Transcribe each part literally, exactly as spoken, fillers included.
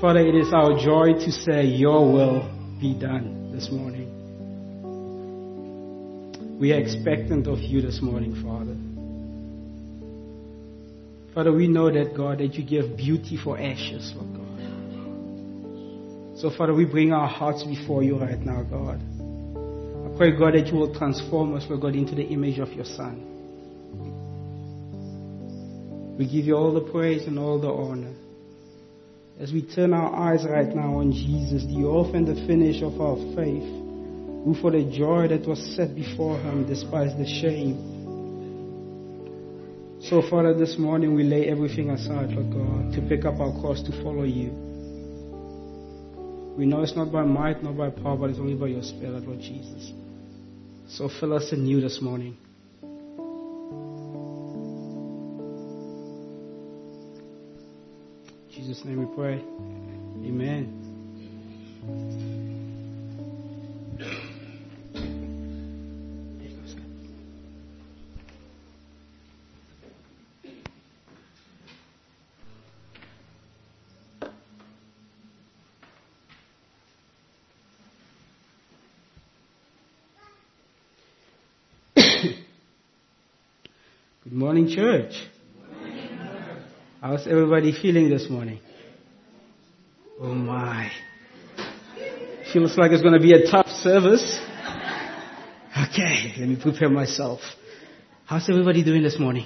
Father, it is our joy to say your will be done this morning. We are expectant of you this morning, Father. Father, we know that, God, that you give beauty for ashes, Lord God. So, Father, we bring our hearts before you right now, God. I pray, God, that you will transform us, Lord God, into the image of your Son. We give you all the praise and all the honor. As we turn our eyes right now on Jesus, the author and the finisher of our faith, who for the joy that was set before him despised the shame. So, Father, this morning we lay everything aside, Lord God, to pick up our cross to follow you. We know it's not by might, not by power, but it's only by your Spirit, Lord Jesus. So fill us anew this morning. In Jesus' name we pray. Amen. Good morning, church. How's everybody feeling this morning? Oh my. Feels like it's going to be a tough service. Okay, let me prepare myself. How's everybody doing this morning?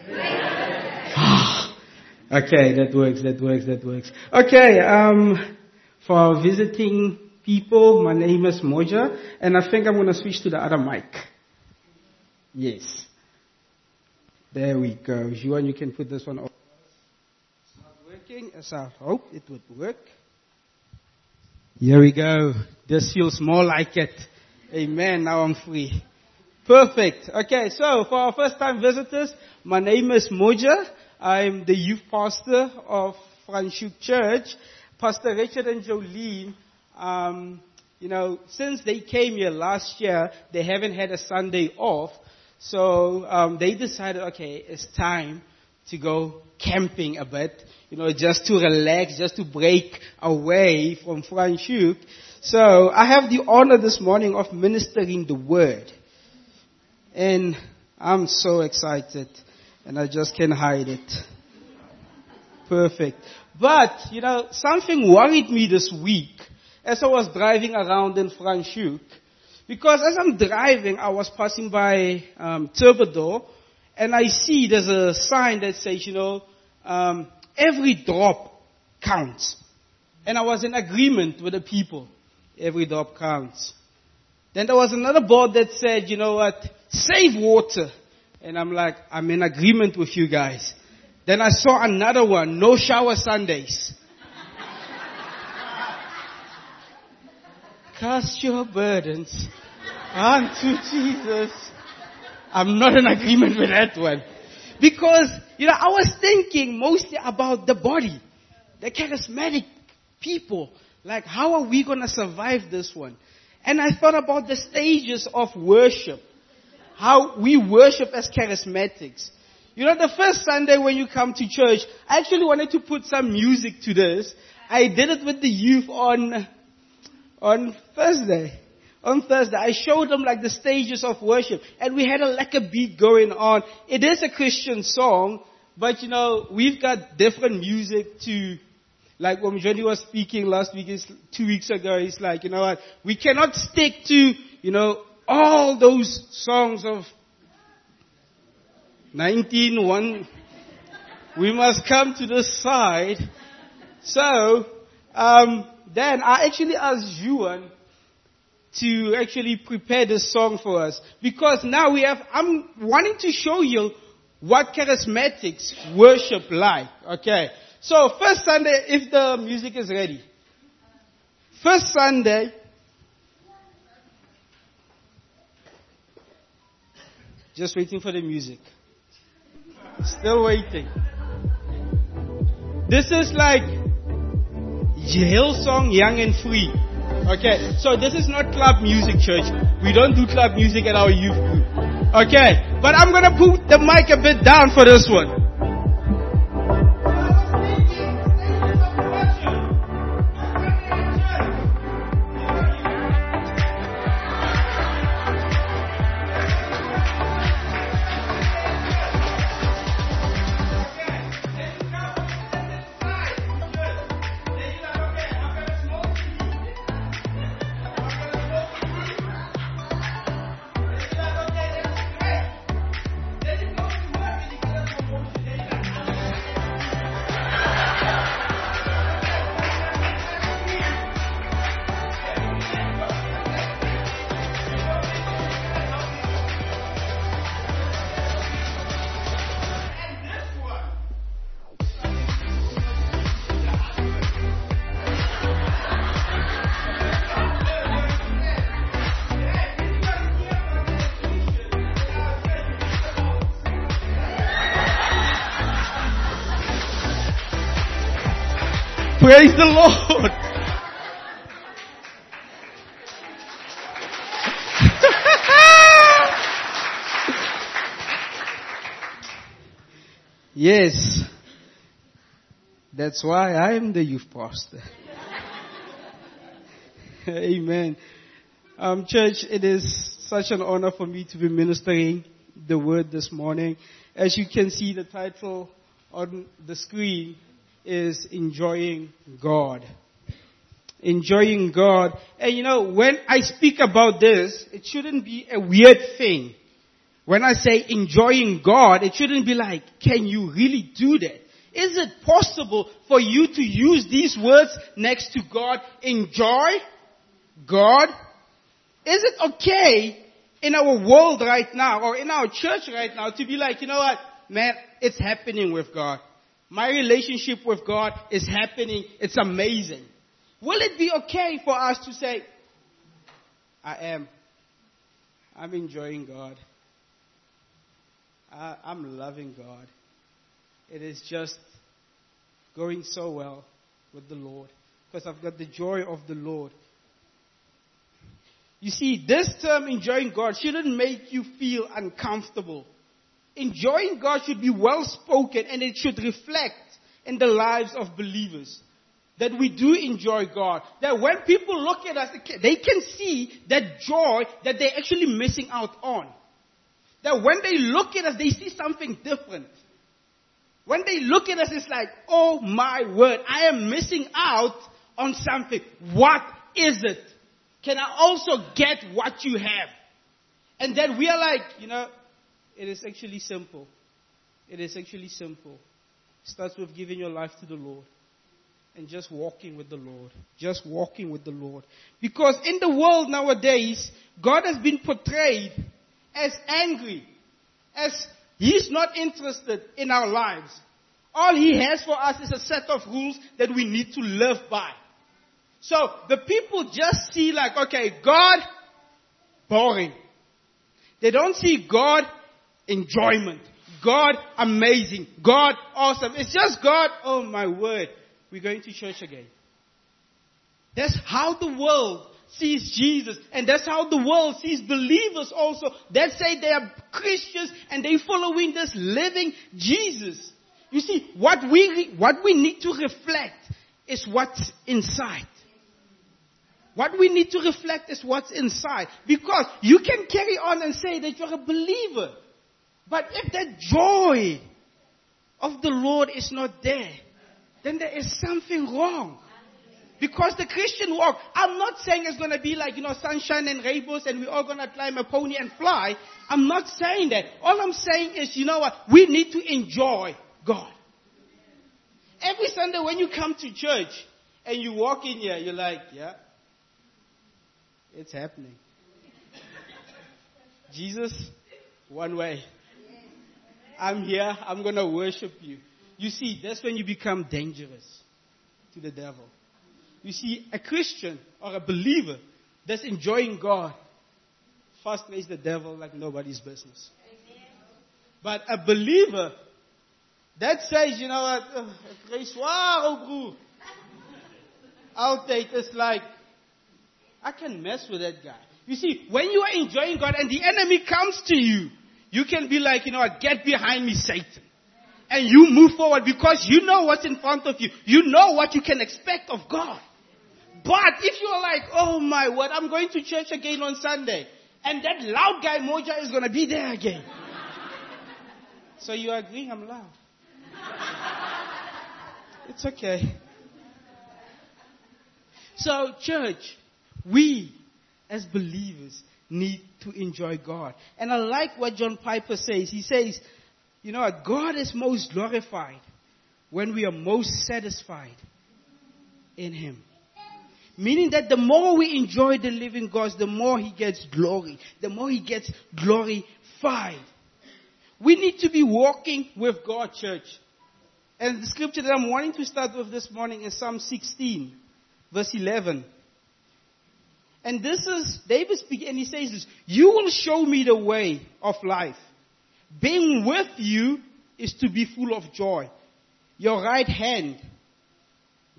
Oh, okay, that works, that works, that works. Okay, um, for our visiting people, my name is Moja, and I think I'm going to switch to the other mic. Yes. There we go. Juan, you can put this one on. It's not working as I hope it would work. Here we go. This feels more like it. Amen. Now I'm free. Perfect. Okay, so for our first time visitors, my name is Moja. I'm the youth pastor of Franschhoek Church. Pastor Richard and Jolene, um, you know, since they came here last year, they haven't had a Sunday off. So um, they decided, okay, it's time to go camping a bit, you know, just to relax, just to break away from Franschhoek. So I have the honor this morning of ministering the word. And I'm so excited, and I just can't hide it. Perfect. But, you know, something worried me this week as I was driving around in Franschhoek. Because as I'm driving, I was passing by um, Turbador, and I see there's a sign that says, you know, um, every drop counts. And I was in agreement with the people. Every drop counts. Then there was another board that said, you know what, save water. And I'm like, I'm in agreement with you guys. Then I saw another one, no shower Sundays. Cast your burdens unto Jesus. I'm not in agreement with that one. Because, you know, I was thinking mostly about the body. The charismatic people. Like, how are we going to survive this one? And I thought about the stages of worship. How we worship as charismatics. You know, the first Sunday when you come to church, I actually wanted to put some music to this. I did it with the youth on... On Thursday, on Thursday, I showed them like the stages of worship, and we had a like a beat going on. It is a Christian song, but you know, we've got different music to, like when Johnny was speaking last week, is two weeks ago, he's like, you know what, we cannot stick to, you know, all those songs of nineteen one. We must come to the side. So, um, Then I actually asked Juan to actually prepare this song for us. Because now we have, I'm wanting to show you what charismatics worship like. Okay. So first Sunday, if the music is ready. First Sunday. Just waiting for the music. Still waiting. This is like Hillsong, Young and Free. Okay, so this is not club music, church. We don't do club music at our youth group. Okay, but I'm going to put the mic a bit down for this one. Praise the Lord. Yes. That's why I am the youth pastor. Amen. Um, church, it is such an honor for me to be ministering the word this morning. As you can see, the title on the screen is Enjoying God. Enjoying God. And you know, when I speak about this, it shouldn't be a weird thing. When I say enjoying God, it shouldn't be like, can you really do that? Is it possible for you to use these words next to God? Enjoy God? Is it okay in our world right now or in our church right now to be like, you know what, man, it's happening with God. My relationship with God is happening. It's amazing. Will it be okay for us to say, I am. I'm enjoying God. I, I'm loving God. It is just going so well with the Lord because I've got the joy of the Lord. You see, this term enjoying God shouldn't make you feel uncomfortable. Enjoying God should be well spoken and it should reflect in the lives of believers. That we do enjoy God. That when people look at us, they can see that joy that they're actually missing out on. That when they look at us, they see something different. When they look at us, it's like, oh my word, I am missing out on something. What is it? Can I also get what you have? And then we are like, you know, it is actually simple. It is actually simple. It starts with giving your life to the Lord. And just walking with the Lord. Just walking with the Lord. Because in the world nowadays, God has been portrayed as angry. As He's not interested in our lives. All He has for us is a set of rules that we need to live by. So the people just see like, okay, God, boring. They don't see God, enjoyment. God, amazing. God, awesome. It's just God, oh my word, we're going to church again. That's how the world sees Jesus. And that's how the world sees believers also that say they are Christians and they're following this living Jesus. You see, what we, what we need to reflect is what's inside. What we need to reflect is what's inside. Because you can carry on and say that you're a believer. But if the joy of the Lord is not there, then there is something wrong. Because the Christian walk, I'm not saying it's going to be like, you know, sunshine and rainbows and we're all going to climb a pony and fly. I'm not saying that. All I'm saying is, you know what? We need to enjoy God. Every Sunday when you come to church and you walk in here, you're like, yeah, it's happening. Jesus, one way. I'm here. I'm going to worship you. You see, that's when you become dangerous to the devil. You see, a Christian or a believer that's enjoying God frustrates the devil like nobody's business. Amen. But a believer that says, you know what, uh, grace, wow, bro. I'll take this like, I can mess with that guy. You see, when you are enjoying God and the enemy comes to you, you can be like, you know what, get behind me, Satan. And you move forward because you know what's in front of you. You know what you can expect of God. But if you're like, oh my word, I'm going to church again on Sunday. And that loud guy Moja is going to be there again. So you are agreeing I'm loud. It's okay. So church, we as believers need to enjoy God. And I like what John Piper says. He says, you know what, God is most glorified when we are most satisfied in Him. Meaning that the more we enjoy the living God, the more He gets glory. The more He gets glorified. We need to be walking with God, church. And the scripture that I'm wanting to start with this morning is Psalm sixteen, verse eleven. And this is David speaking, and he says this, you will show me the way of life. Being with you is to be full of joy. Your right hand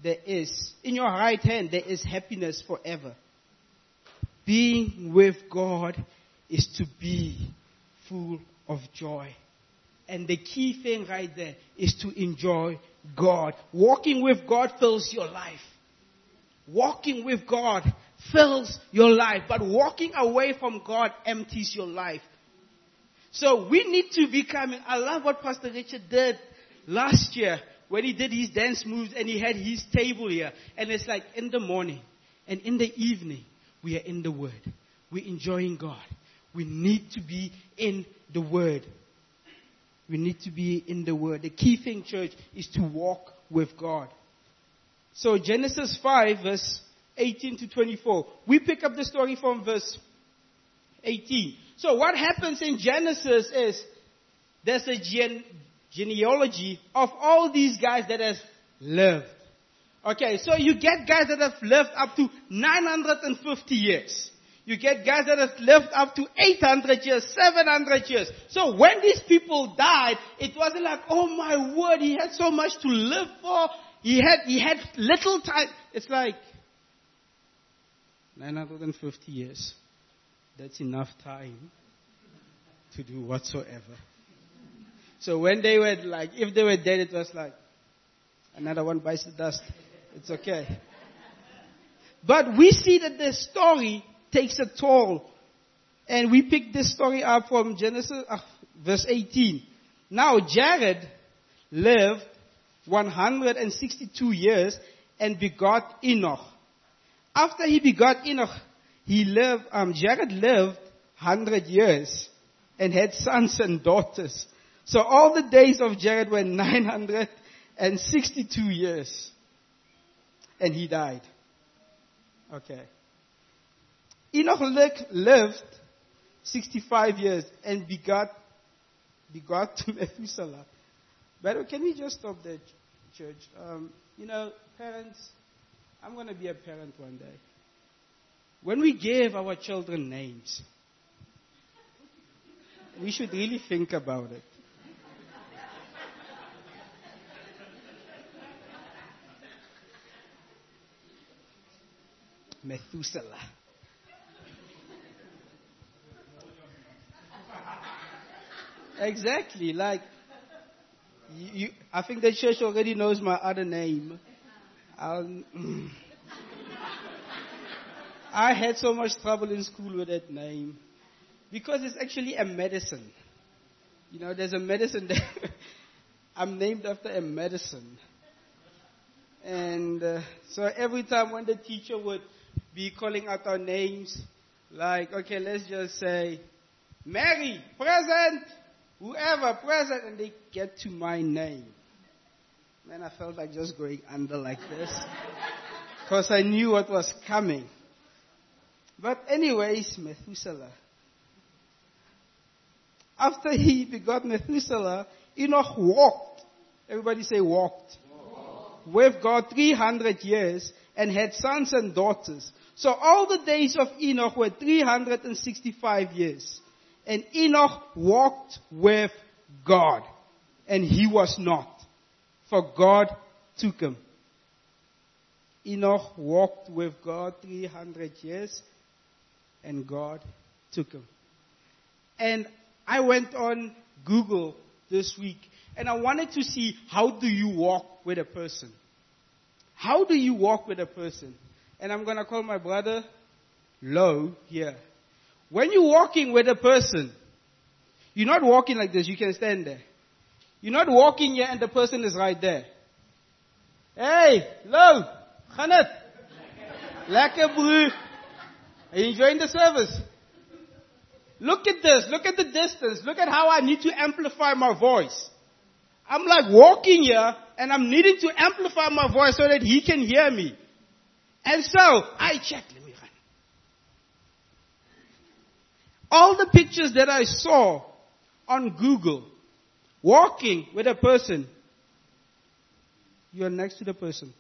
there is, in your right hand, there is happiness forever. Being with God is to be full of joy. And the key thing right there is to enjoy God. Walking with God fills your life. Walking with God fills your life. But walking away from God empties your life. So we need to become, I love what Pastor Richard did last year when he did his dance moves and he had his table here. And it's like in the morning and in the evening, we are in the Word. We're enjoying God. We need to be in the Word. We need to be in the Word. The key thing, church, is to walk with God. So Genesis five, verse eighteen to twenty-four. We pick up the story from verse eighteen. So what happens in Genesis is there's a gene- genealogy of all these guys that have lived. Okay, so you get guys that have lived up to nine hundred fifty years. You get guys that have lived up to eight hundred years, seven hundred years. So when these people died, it wasn't like, oh my word, he had so much to live for. He had, he had little time. It's like nine hundred fifty years. That's enough time to do whatsoever. So when they were like, if they were dead, it was like, another one bites the dust. It's okay. But we see that the story takes a toll. And we pick this story up from Genesis, uh, verse eighteen. Now Jared lived one hundred sixty-two years and begot Enoch. After he begot Enoch, he lived, um, Jared lived one hundred years and had sons and daughters. So all the days of Jared were nine hundred sixty-two years. And he died. Okay. Enoch lived sixty-five years and begot, begot Methuselah. But can we just stop there, church? Um, you know, parents, I'm going to be a parent one day. When we give our children names, we should really think about it. Methuselah. Exactly, like, you, you, I think the church already knows my other name. I'll, I had so much trouble in school with that name. Because it's actually a medicine. You know, there's a medicine that I'm named after a medicine. And uh, so every time when the teacher would be calling out our names, like, okay, let's just say, Mary, present! Whoever, present! And they get to my name. Man, I felt like just going under like this. Because I knew what was coming. But anyways, Methuselah. After he begot Methuselah, Enoch walked. Everybody say walked. Walk. With God three hundred years and had sons and daughters. So all the days of Enoch were three hundred sixty-five years. And Enoch walked with God. And he was not. For God took him. Enoch walked with God three hundred years. And God took him. And I went on Google this week. And I wanted to see, how do you walk with a person? How do you walk with a person? And I'm going to call my brother Lo here. When you're walking with a person, you're not walking like this. You can stand there. You're not walking here and the person is right there. Hey, Lo, Khanet. Lekker broer. Are you enjoying the service? Look at this. Look at the distance. Look at how I need to amplify my voice. I'm like walking here and I'm needing to amplify my voice so that he can hear me. And so I checked. Let me run. All the pictures that I saw on Google, walking with a person, you're next to the person.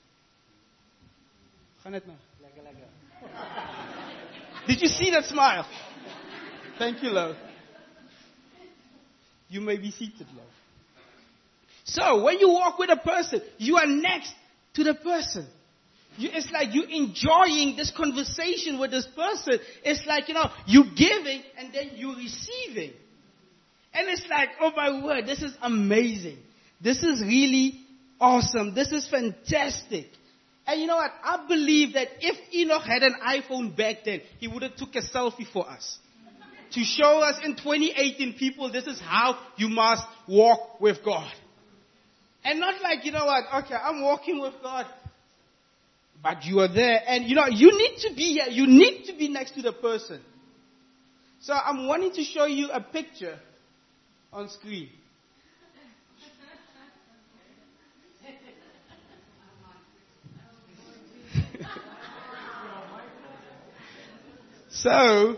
Did you see that smile? Thank you, love. You may be seated, love. So, when you walk with a person, you are next to the person. You, it's like you enjoying this conversation with this person. It's like, you know, you giving and then you receiving. And it's like, oh my word, this is amazing. This is really awesome. This is fantastic. And you know what? I believe that if Enoch had an iPhone back then, he would have took a selfie for us. To show us in twenty eighteen, people, this is how you must walk with God. And not like, you know what, okay, I'm walking with God, but you are there. And you know, you need to be here. You need to be next to the person. So I'm wanting to show you a picture on screen. So,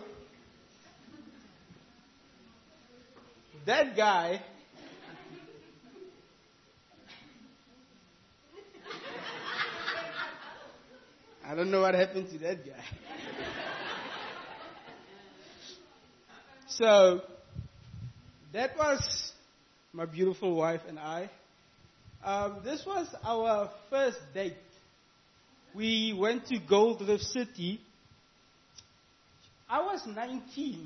that guy, I don't know what happened to that guy. So, that was my beautiful wife and I. Um, this was our first date. We went to Gold Reef City. I was nineteen.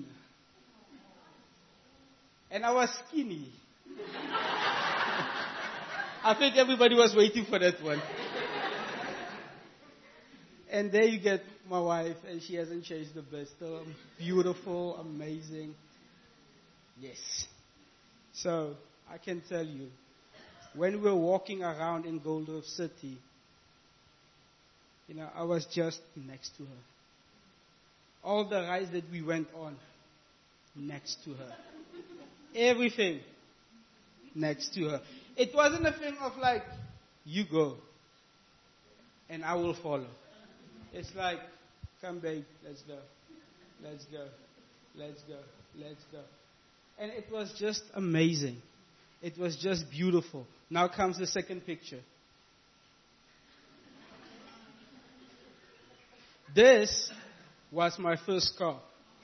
And I was skinny. I think everybody was waiting for that one. And there you get my wife, and she hasn't changed the best. Still beautiful, amazing. Yes. So, I can tell you, when we were walking around in Gold Reef City, you know, I was just next to her. All the rides that we went on, next to her. Everything, next to her. It wasn't a thing of like, you go, and I will follow. It's like, come babe, let's go, let's go, let's go, let's go. And it was just amazing. It was just beautiful. Now comes the second picture. This was my first car.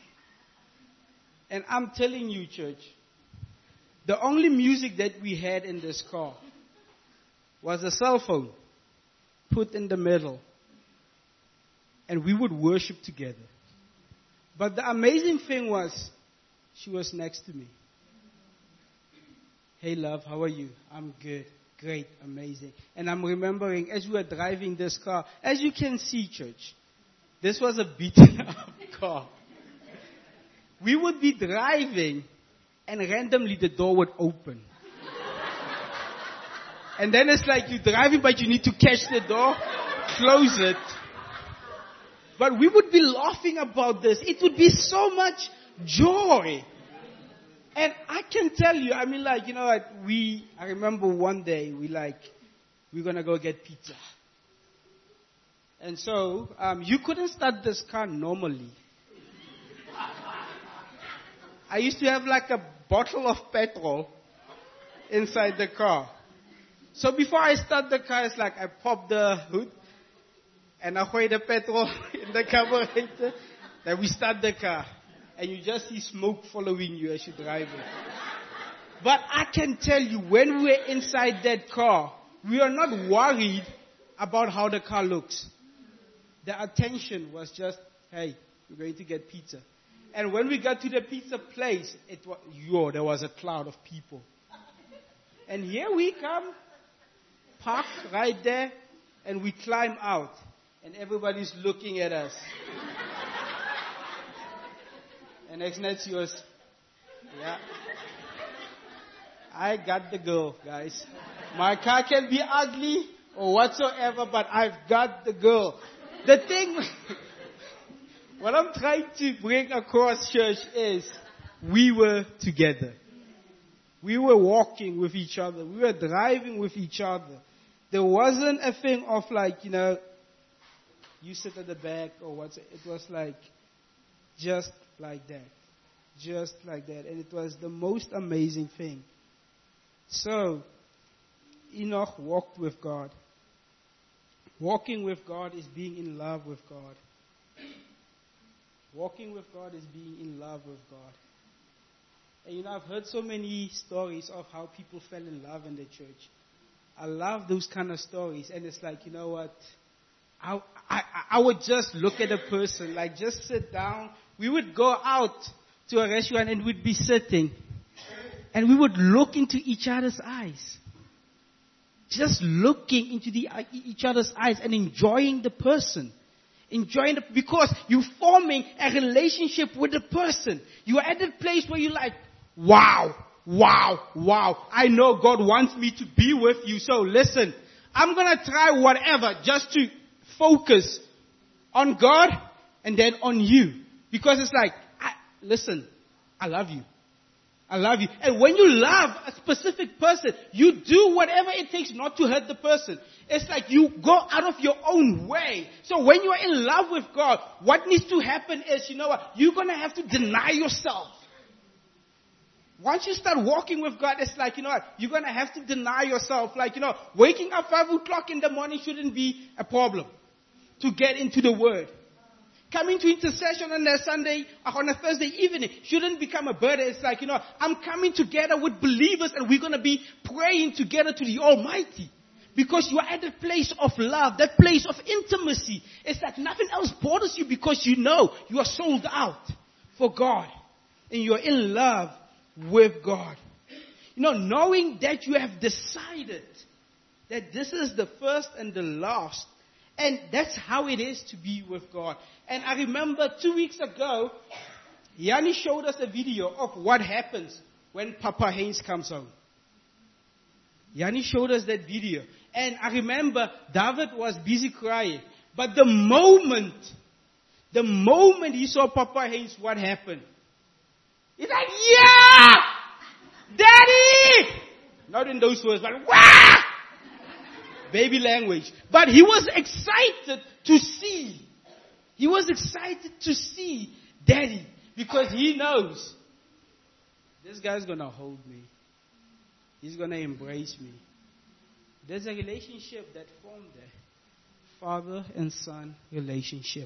And I'm telling you, church, the only music that we had in this car was a cell phone put in the middle. And we would worship together. But the amazing thing was, she was next to me. Hey love, how are you? I'm good. Great, amazing. And I'm remembering, as we were driving this car, as you can see, church, this was a beaten up car. We would be driving, and randomly the door would open. And then it's like you're driving, but you need to catch the door, close it. But we would be laughing about this. It would be so much joy. And I can tell you, I mean, like, you know, like we, I remember one day, we like, we're going to go get pizza. And so, um, you couldn't start this car normally. I used to have like a bottle of petrol inside the car. So before I start the car, it's like I pop the hood and I weigh the petrol in the carburetor. Then we start the car. And you just see smoke following you as you drive it. But I can tell you, when we were inside that car, we are not worried about how the car looks. The attention was just, hey, we're going to get pizza. And when we got to the pizza place, it was, yo, there was a cloud of people. And here we come, park right there, and we climb out. And everybody's looking at us. And next night she was, yeah. I got the girl, guys. My car can be ugly or whatsoever, but I've got the girl. The thing, what I'm trying to bring across, church, is we were together. We were walking with each other. We were driving with each other. There wasn't a thing of like, you know, you sit at the back or what's it. It was like, just like that. Just like that. And it was the most amazing thing. So, Enoch walked with God. Walking with God is being in love with God. Walking with God is being in love with God. And you know, I've heard so many stories of how people fell in love in the church. I love those kind of stories. And it's like, you know what? I, I, I would just look at a person, like just sit down. We would go out to a restaurant and we'd be sitting. And we would look into each other's eyes. Just looking into the, each other's eyes and enjoying the person. Enjoying the, because you're forming a relationship with the person. You are at that place where you're like, wow, wow, wow. I know God wants me to be with you. So listen, I'm going to try whatever just to focus on God and then on you. Because it's like, I, listen, I love you. I love you. And when you love a specific person, you do whatever it takes not to hurt the person. It's like you go out of your own way. So when you're in love with God, what needs to happen is, you know what, you're going to have to deny yourself. Once you start walking with God, it's like, you know what, you're going to have to deny yourself. Like, you know, waking up five o'clock in the morning shouldn't be a problem to get into the Word. Coming to intercession on a Sunday, on a Thursday evening, shouldn't become a burden. It's like, you know, I'm coming together with believers and we're going to be praying together to the Almighty. Because you are at that place of love, that place of intimacy. It's like nothing else bothers you because you know you are sold out for God. And you're in love with God. You know, knowing that you have decided that this is the first and the last. And that's how it is to be with God. And I remember two weeks ago, Yanni showed us a video of what happens when Papa Haynes comes home. Yanni showed us that video. And I remember David was busy crying. But the moment, the moment he saw Papa Haynes, what happened? He's like, yeah! Daddy! Not in those words, but wah! Baby language. But he was excited to see. He was excited to see Daddy. Because he knows this guy's going to hold me. He's going to embrace me. There's a relationship that formed there. Father and son relationship.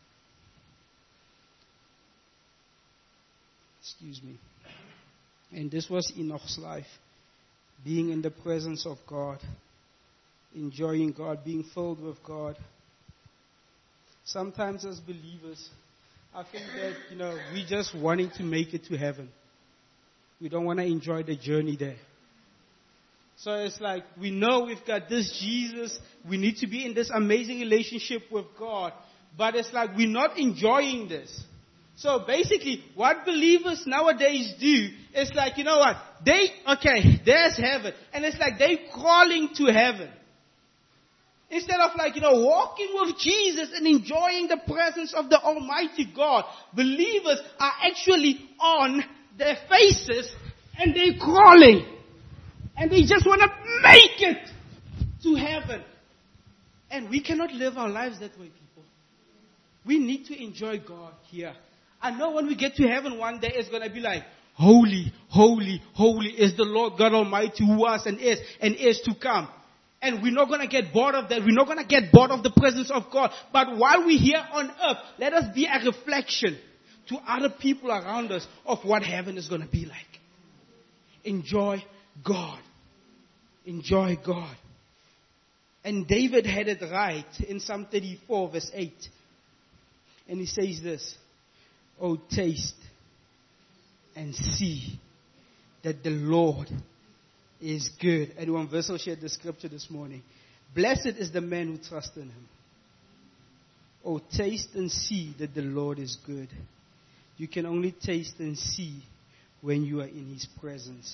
Excuse me. And this was Enoch's life. Being in the presence of God. Enjoying God, being filled with God. Sometimes as believers, I think that, you know, we just wanting to make it to heaven. We don't want to enjoy the journey there. So it's like, we know we've got this Jesus, we need to be in this amazing relationship with God, but it's like we're not enjoying this. So basically, what believers nowadays do is like, you know what, they, okay, there's heaven, and it's like they crawling to heaven. Instead of like, you know, walking with Jesus and enjoying the presence of the Almighty God, believers are actually on their faces and they're crawling. And they just want to make it to heaven. And we cannot live our lives that way, people. We need to enjoy God here. I know when we get to heaven one day, it's going to be like, holy, holy, holy is the Lord God Almighty who was and is and is to come. And we're not going to get bored of that. We're not going to get bored of the presence of God. But while we're here on earth, let us be a reflection to other people around us of what heaven is going to be like. Enjoy God. Enjoy God. And David had it right in Psalm thirty-four verse eight. And he says this, oh, taste and see that the Lord is good. Anyone Vessel shared the scripture this morning. Blessed is the man who trusts in him. Oh, taste and see that the Lord is good. You can only taste and see when you are in his presence.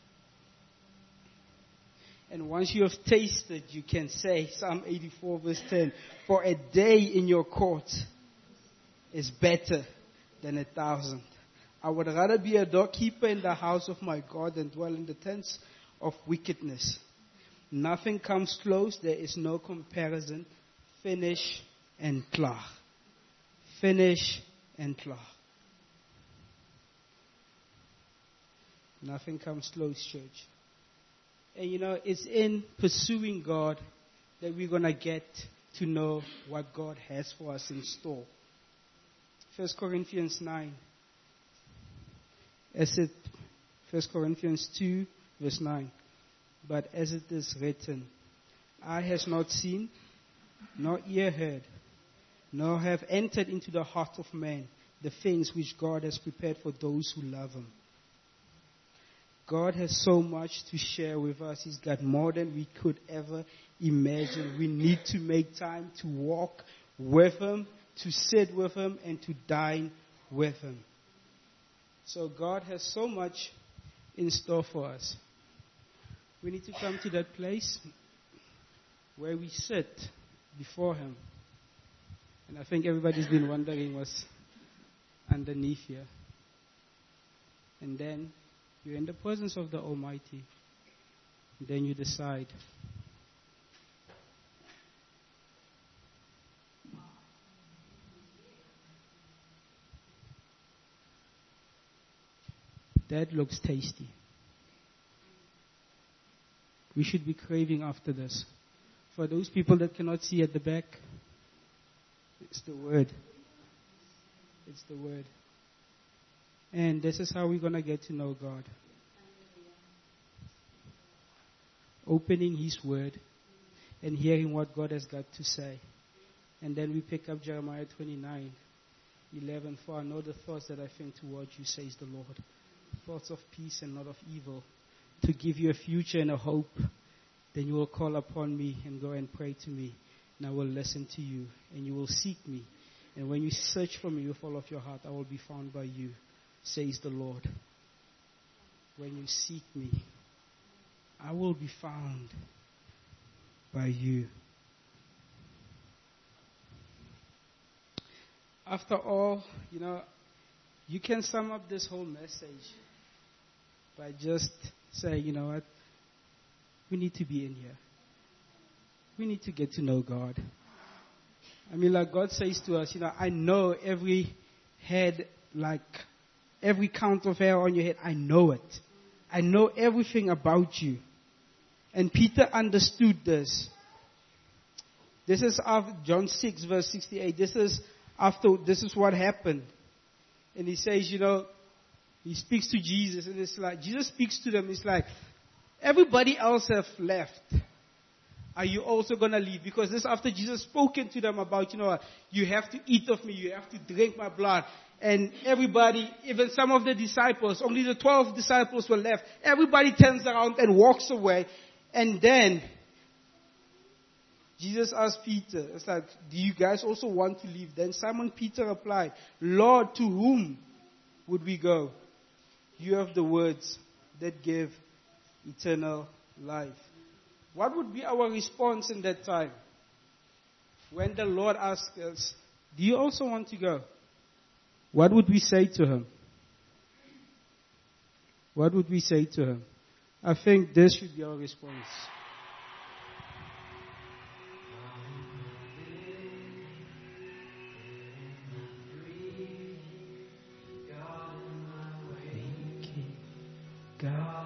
And once you have tasted, you can say, Psalm eighty-four verse ten, for a day in your court is better than a thousand. I would rather be a doorkeeper in the house of my God than dwell in the tents of wickedness. Nothing comes close. There is no comparison. Finish and klaar. Finish and klaar. Nothing comes close, church. And you know, it's in pursuing God that we're going to get to know what God has for us in store. First Corinthians nine. As it, First Corinthians two, verse nine. But as it is written, eye has not seen, nor ear heard, nor have entered into the heart of man the things which God has prepared for those who love him. God has so much to share with us. He's got more than we could ever imagine. We need to make time to walk with him, to sit with him, and to dine with him. So God has so much in store for us. We need to come to that place where we sit before him. And I think everybody's been wondering what's underneath here. And then you're in the presence of the Almighty. And then you decide. That looks tasty. We should be craving after this. For those people that cannot see at the back, it's the Word. It's the Word. And this is how we're going to get to know God. Opening His Word and hearing what God has got to say. And then we pick up Jeremiah twenty-nine, eleven. For I know the thoughts that I think towards you, says the Lord. Thoughts of peace and not of evil, to give you a future and a hope. Then you will call upon me and go and pray to me, and I will listen to you, and you will seek me. And when you search for me with all of your heart, I will be found by you, says the Lord. When you seek me, I will be found by you. After all, you know, you can sum up this whole message by just saying, you know what, we need to be in here. We need to get to know God. I mean, like God says to us, you know, I know every head, like every count of hair on your head, I know it. I know everything about you. And Peter understood this. This is after John six verse sixty-eight. This is after, this is what happened. And he says, you know, he speaks to Jesus, and it's like, Jesus speaks to them, it's like, everybody else have left. Are you also going to leave? Because this after Jesus spoken to them about, you know, you have to eat of me, you have to drink my blood. And everybody, even some of the disciples, only the twelve disciples were left. Everybody turns around and walks away. And then, Jesus asked Peter, it's like, do you guys also want to leave? Then Simon Peter replied, Lord, to whom would we go? You have the words that give eternal life. What would be our response in that time? When the Lord asks us, do you also want to go? What would we say to him? What would we say to him? I think this should be our response. God.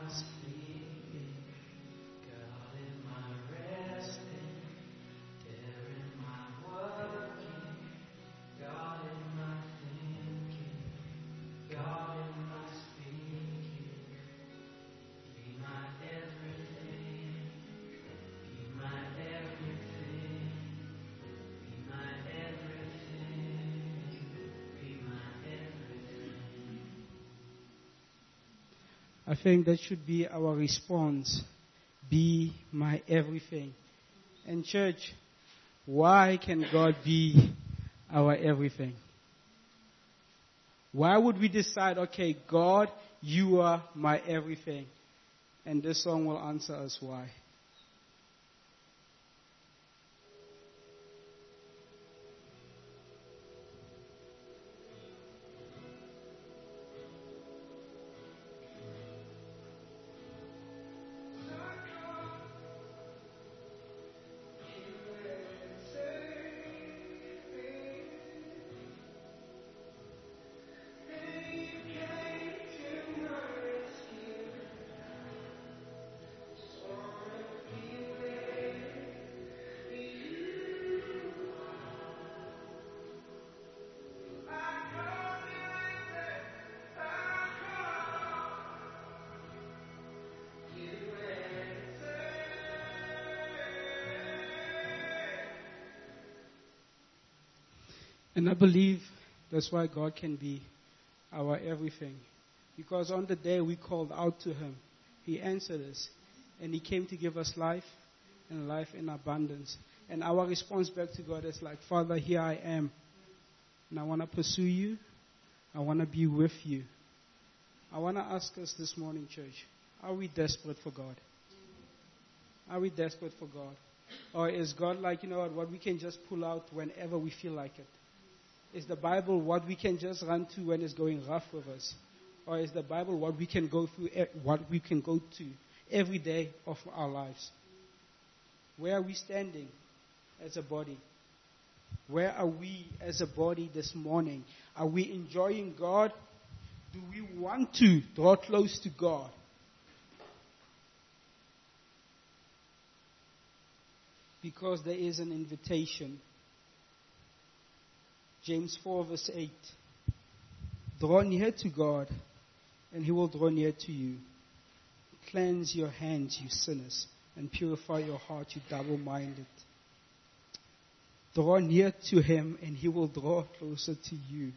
I think that should be our response. Be my everything. And church, why can God be our everything? Why would we decide, okay, God, you are my everything? And this song will answer us why. And I believe that's why God can be our everything. Because on the day we called out to Him, He answered us. And He came to give us life and life in abundance. And our response back to God is like, Father, here I am. And I want to pursue you. I want to be with you. I want to ask us this morning, church, are we desperate for God? Are we desperate for God? Or is God like, you know what, what we can just pull out whenever we feel like it? Is the Bible what we can just run to when it's going rough with us? Or is the Bible what we can go through, what we can go to every day of our lives? Where are we standing as a body? Where are we as a body this morning? Are we enjoying God? Do we want to draw close to God? Because there is an invitation. James four verse eight. Draw near to God, and He will draw near to you. Cleanse your hands, you sinners, and purify your heart, you double-minded. Draw near to Him, and He will draw closer to you.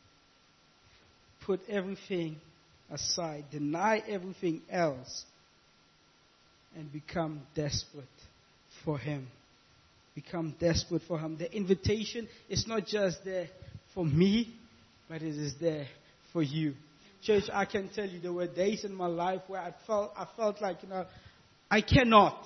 Put everything aside. Deny everything else. And become desperate for Him. Become desperate for Him. The invitation is not just there for me, but it is there for you. Church, I can tell you there were days in my life where I felt, I felt like, you know, I cannot.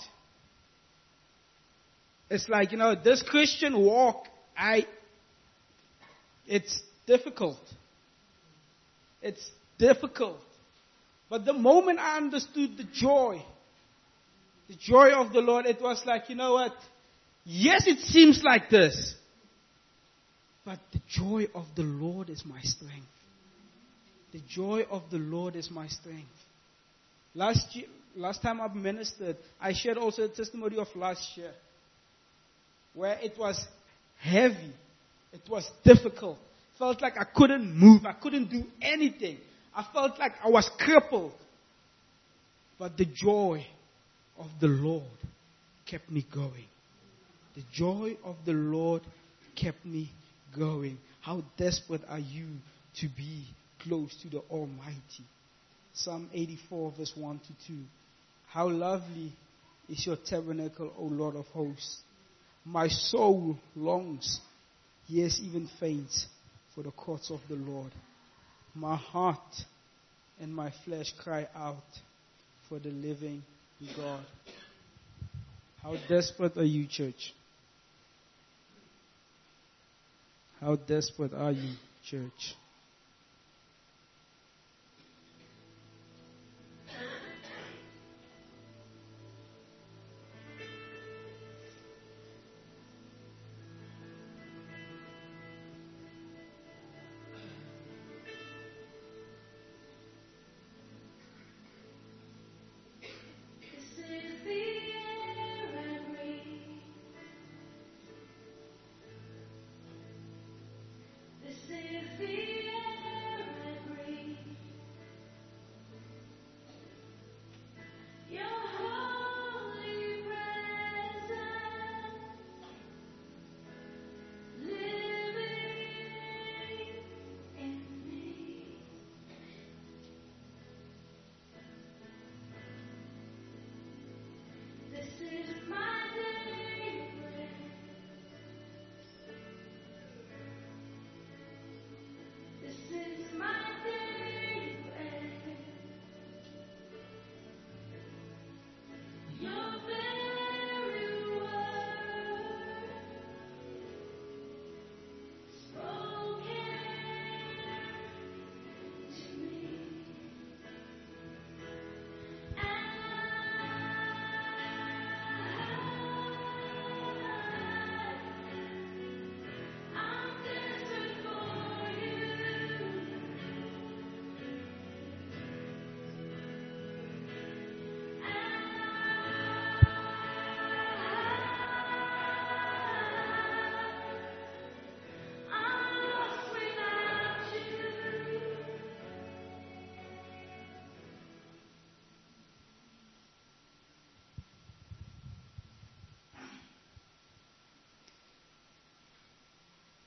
It's like, you know, this Christian walk, I, it's difficult. It's difficult. But the moment I understood the joy, the joy of the Lord, it was like, you know what? Yes, it seems like this. But the joy of the Lord is my strength. The joy of the Lord is my strength. Last year, last time I ministered, I shared also the testimony of last year. Where it was heavy. It was difficult. Felt like I couldn't move. I couldn't do anything. I felt like I was crippled. But the joy of the Lord kept me going. The joy of the Lord kept me going. How desperate are you to be close to the Almighty? Psalm eighty-four verse one to two. How lovely is your tabernacle, O Lord of hosts. My soul longs, yes, even faints, for the courts of the Lord. My heart and my flesh cry out for the living God. How desperate are you, church? How desperate are you, church?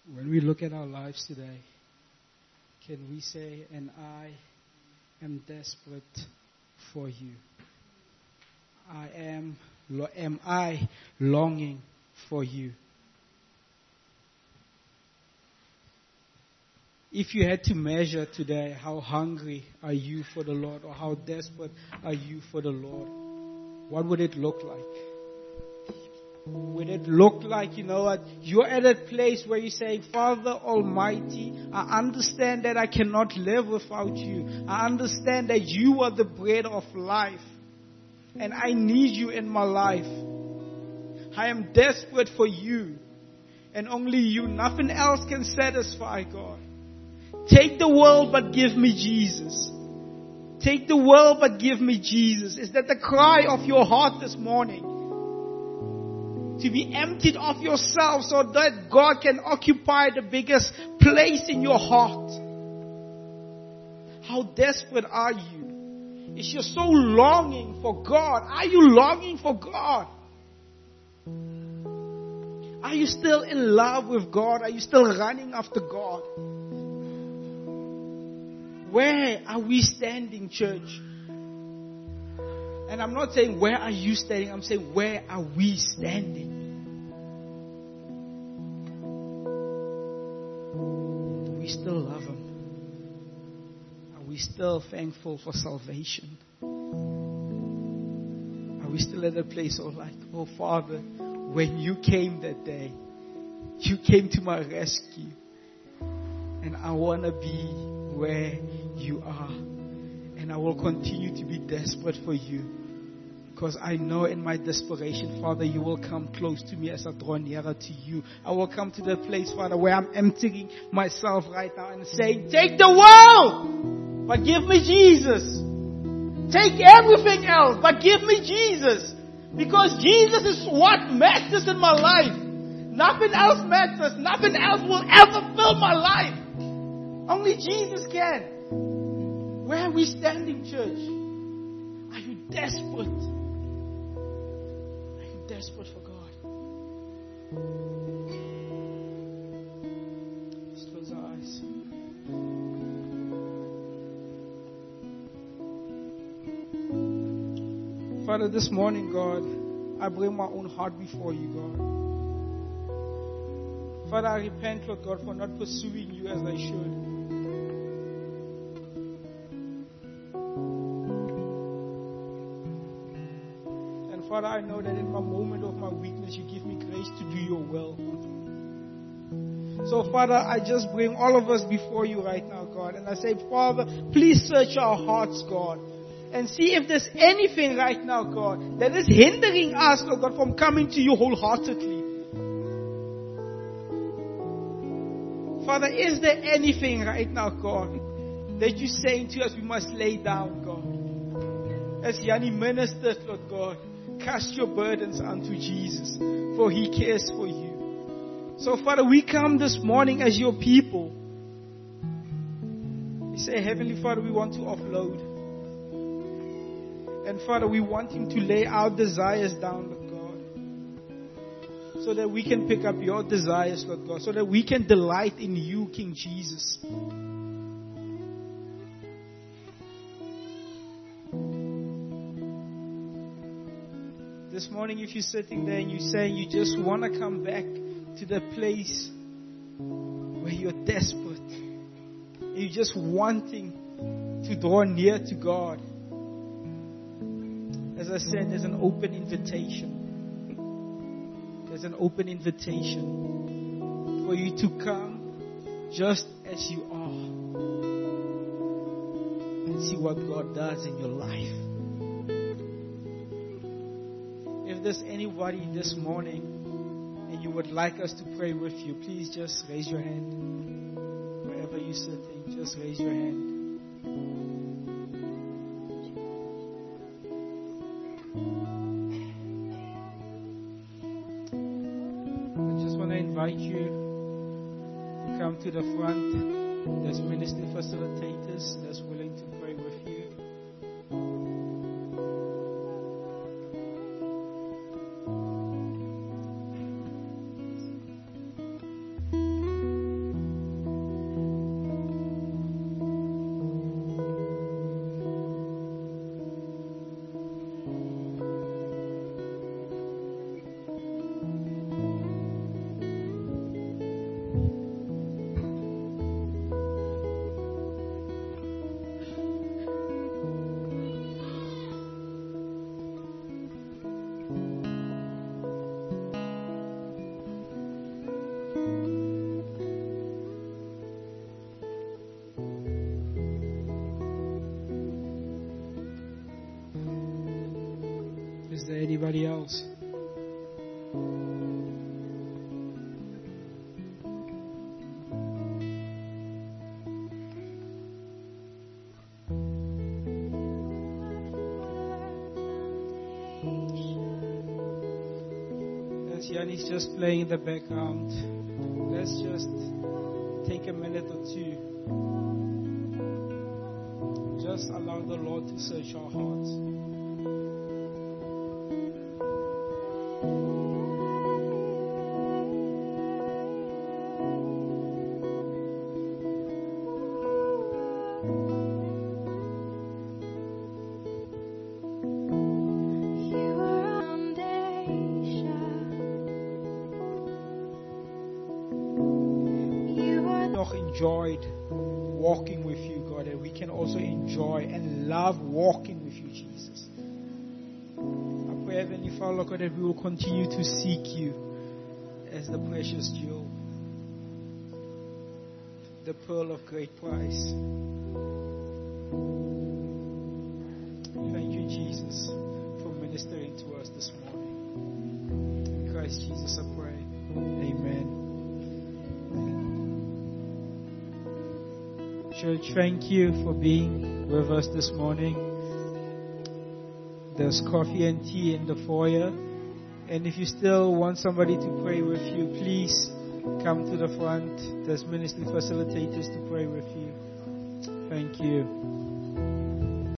When we look at our lives today, can we say, and I am desperate for you? I am, am I longing for you? If you had to measure today, how hungry are you for the Lord, or how desperate are you for the Lord, what would it look like? Would it look like, you know what, you're at a place where you're saying, Father Almighty, I understand that I cannot live without you. I understand that you are the bread of life, and I need you in my life. I am desperate for you, and only you. Nothing else can satisfy, God. Take the world, but give me Jesus. Take the world, but give me Jesus. Is that the cry of your heart this morning? To be emptied of yourself so that God can occupy the biggest place in your heart. How desperate are you? Is you so longing for God? Are you longing for God? Are you still in love with God? Are you still running after God? Where are we standing, church? And I'm not saying where are you standing, I'm saying where are we standing? Do we still love Him? Are we still thankful for salvation? Are we still at a place of like, oh Father, when you came that day, you came to my rescue, and I want to be where you are, and I will continue to be desperate for you, because I know in my desperation, Father, you will come close to me as I draw nearer to you. I will come to the place, Father, where I'm emptying myself right now and saying, take the world, but give me Jesus. Take everything else, but give me Jesus, because Jesus is what matters in my life. Nothing else matters. Nothing else will ever fill my life. Only Jesus can. Where are we standing, church? Are you desperate? Are you desperate for God? Let's close our eyes. Father, this morning, God, I bring my own heart before you, God. Father, I repent, Lord God, for not pursuing you as I should. Father, I know that in my moment of my weakness, you give me grace to do your will. So, Father, I just bring all of us before you right now, God. And I say, Father, please search our hearts, God. And see if there's anything right now, God, that is hindering us, Lord God, from coming to you wholeheartedly. Father, is there anything right now, God, that you're saying to us we must lay down, God? As Yanni ministered, Lord God, cast your burdens unto Jesus, for He cares for you. So, Father, we come this morning as your people. We say, Heavenly Father, we want to offload. And, Father, we want Him to lay our desires down, Lord God, so that we can pick up your desires, Lord God, so that we can delight in you, King Jesus. This morning, if you're sitting there and you're saying you just want to come back to the place where you're desperate, and you're just wanting to draw near to God, as I said, there's an open invitation. There's an open invitation for you to come just as you are and see what God does in your life. If there's anybody this morning and you would like us to pray with you, please just raise your hand. Wherever you're sitting, just raise your hand. I just want to invite you to come to the front. There's ministry facilitators that's willing to pray with you. Is there anybody else? As Yanni's just playing in the background, let's just take a minute or two. Just allow the Lord to search our hearts. Enjoyed walking with you, God, and we can also enjoy and love walking with you, Jesus. I pray, Heavenly Father, God, that we will continue to seek you as the precious jewel, the pearl of great price. Thank you, Jesus, for ministering to us this morning. In Christ Jesus, I pray. Amen. Church, thank you for being with us this morning. There's coffee and tea in the foyer. And if you still want somebody to pray with you, please come to the front. There's ministry facilitators to pray with you. Thank you.